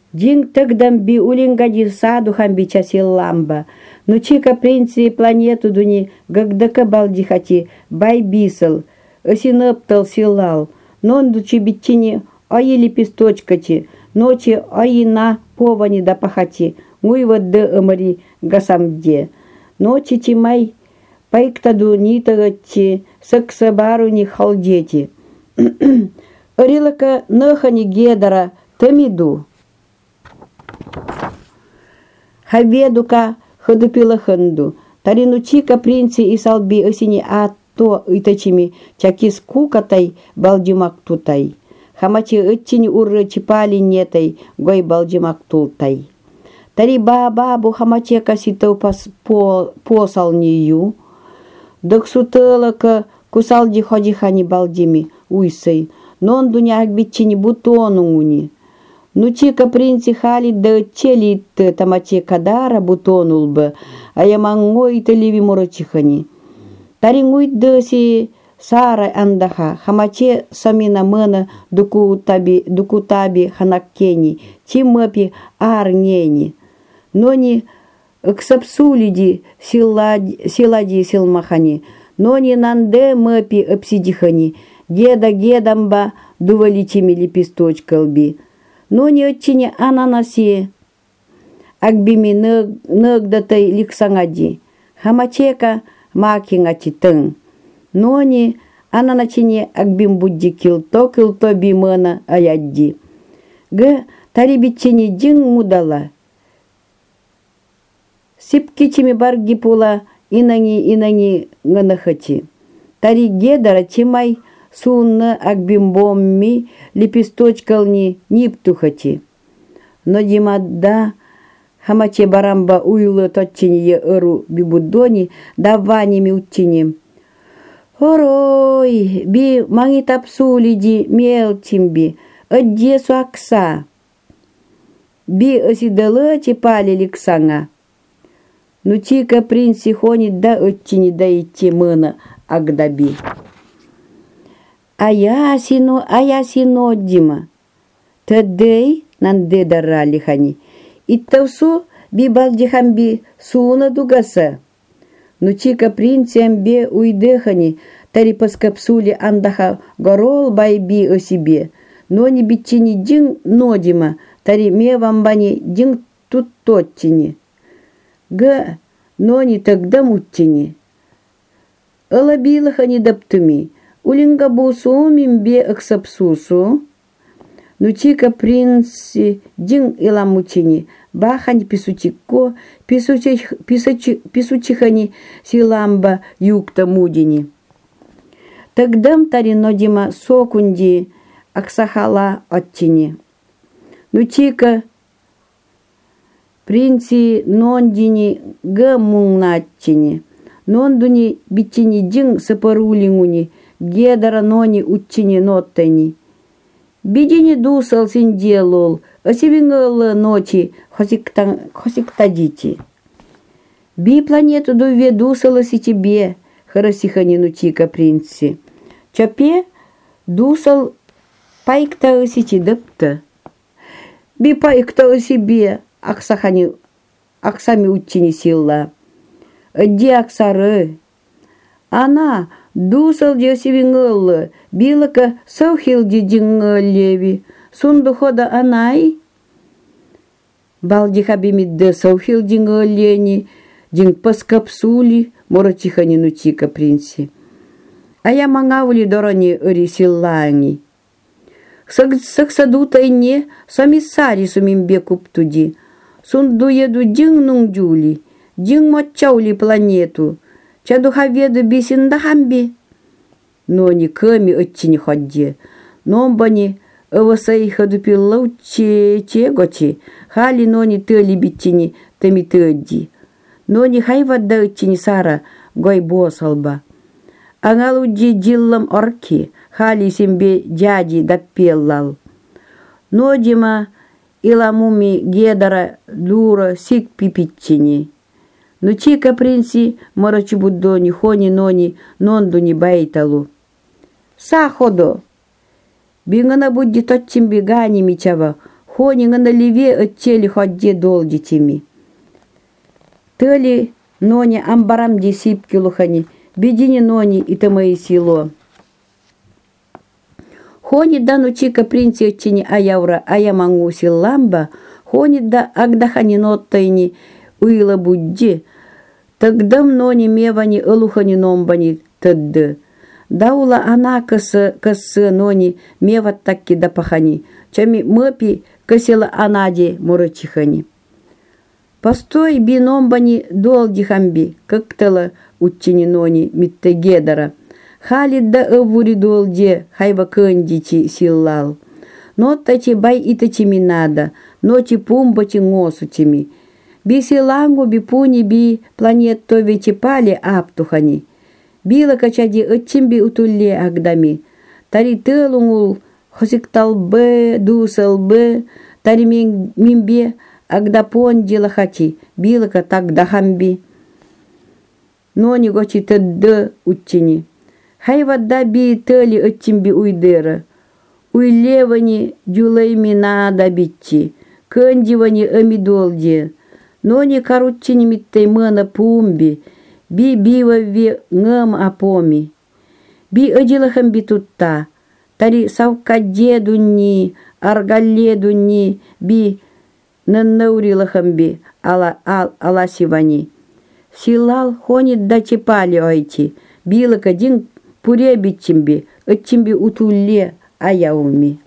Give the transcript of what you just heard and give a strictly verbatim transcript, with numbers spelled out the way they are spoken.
Дин тогдам би улингади саду хамби часилламба. Ну чика принци планету дуни гагдака балдихати бай бисел. Осинептал силал. Нон дучи битчини аи лепесточкати. Ночи аи на повани да пахати. Муйвад де ымари гасамде. Ночи чимай пайктаду нитагати саксабару ни халдети. Орилака нахани гедара тамиду. Хаведука ходупила ханду. Тарину чика принци и салби осини а то итачими чакис кукатай балдимак тутай. Хамачи итчини урры чипали нетай гой балдимак тултай. Тари бабабу хамаче каситау пас по посал нию. Доксутылака кусалди ходихани балдими уйсай. Нон дуняк бичини бутонуни. Ну чика принци хали да челит тамаче кадара бутонул бы, а я мангой теливи морочихани. Тарингуй дыси сара андаха, хамаче самина мына дуку таби дуку таби ханаккени, чимапи арнени. Нони ксапсулиди силади силади силмахани, нони нанде мапи обсидихани, геда гедамба дуваличими лепесточкалби. Но не отчине ананаси, акбими нагдатай ликсангади, хамачека макингати тын. Но не ананачине акбим будди килто килто бимана аядди. Г тарибичине дин мудала. Сипкичими барги пула инани инани нганахати. Тари гедара чимай сунна акбимбомми лепесточкални ниптухати. Но димадда хамаче барамба уйлы точчине ыру бибудони даваними учини. Орой, би мангитапсулиди мелчимби, одесу акса. Би осидалы чипали ликсанга. Ну чика принци хонит да отчини да итти мына агдаби. Аясино, аясино, Дима. Тадей нанде дарали хани. Иттавсу би балдихамби суна дугаса. Ну чика принцембе уйдехани, тари паскапсули андаха горол байби о себе. Но не бичини дин нодима, тари мевамбани дин тут тотчини. Га, но не тогда мутчини. Алабилахани даптуми. Улинга бусу мимбе аксапсусу. Ну чика принци дин иламучини. Бахани писучико, писучихани силамба юкта мудини. Тагдам таринодима сокунди аксахала отчини. Ну чика принци нондини гамунгначини. Нондуни бичини дин сапарулингуни. Гедара нони учини ноттани. Бидини дусал синделол, осивингала ночи хосиктадити. Би планету дуве дусалась и тебе, харасихани нучика принци. Чапе дусал пайкта осичи дапта. Би пайкта о себе, аксахани, аксами учини силла. Где аксары? Она дусал десивингала, билака саухилди дингалеви, сундухода анай. Балдихабимидде саухил дингалени, дин паскапсули, морочихани нутика принци. А я мангавли дорони рисиллани. Саксадутай не, сами сари сумимбе куптуди. Сундуеду дин нунгдюли, дин мочаули планету. Чадухаведу бисиндахамби. Но не ками отчини ходди. Номбани овасай ходупила уче чегочи. Хали но не тыли битчини тами тыдди. Но не хайвадда отчини сара гой босалба. Ангалуджи диллам орки. Хали симбе дяди даппеллал. Нодима иламуми гедара дура сик пипитчини. Ну чика принци морочи буддони хони нони нондуни байталу. Саходо. Бингана будди точчим бигани мичава Хони на леве отчели ходде долди теми. Тыли нони амбарам де сипки лухани, бедини нони и то мои сило. Хони да нучика принци отчини аявра аямангу силламба, хони да агдахани ноттайни уила будди, тогда нони мевани элухани номбани тыдды. Даула она кысы кысы нони меват такки да пахани, чами мэпи кысела анади мурычихани. Постой би номбани долди хамби, как тела учини нони миттегедара. Халид да өвури долде хайва кындичи силлал. Ноттачи бай итачими надо, ночи пумбачи ngосучими. Би силангу би пуни би планеттовичи пали аптухани. Била качади отчимби утулле агдами. Тари тылунгул хосикталбы, дусалбы, тари мимбе агдапон дилахати, билака так дахамби. Нони гочи тыдды учини. Хайвадда би тыли отчимби уйдыра. Уйлевани дюлайми надо битчи, кындивани амидолди. Нони каручини миттей мына пумби, би бива ви ngam апоми. Би одилахам би тутта, тари савкадде дунни, аргалле дунни, би наннаурилахам би ала ал аласивани. Силал хонит да чепали ойти, билака дин пуре битчимби, отчимби утулле аяуми.